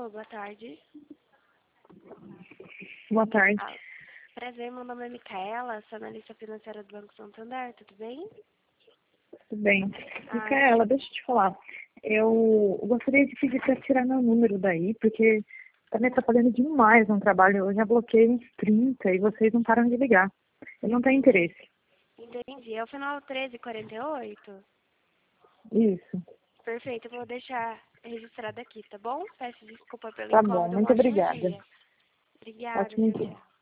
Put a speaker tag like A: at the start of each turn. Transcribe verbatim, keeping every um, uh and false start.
A: Alô, boa tarde.
B: Boa tarde.
A: Ah, prazer, meu nome é Micaela, sou analista financeira do Banco Santander, tudo bem?
B: Tudo bem.
A: Ah,
B: Micaela, deixa eu te falar. Eu gostaria de pedir para tirar meu número daí, porque está me atrapalhando demais no trabalho. Eu já bloqueei uns trinta e vocês não param de ligar. Eu não tenho interesse.
A: entendi. É o final treze e quarenta e oito?
B: Isso.
A: Perfeito, eu vou deixar registrado aqui, tá bom? Peço desculpa pelo
B: Tá bom.
A: incômodo, um
B: Muito
A: ótimo
B: obrigada.
A: dia. Obrigada,
B: Ótimo
A: tchau,
B: dia.
A: tchau.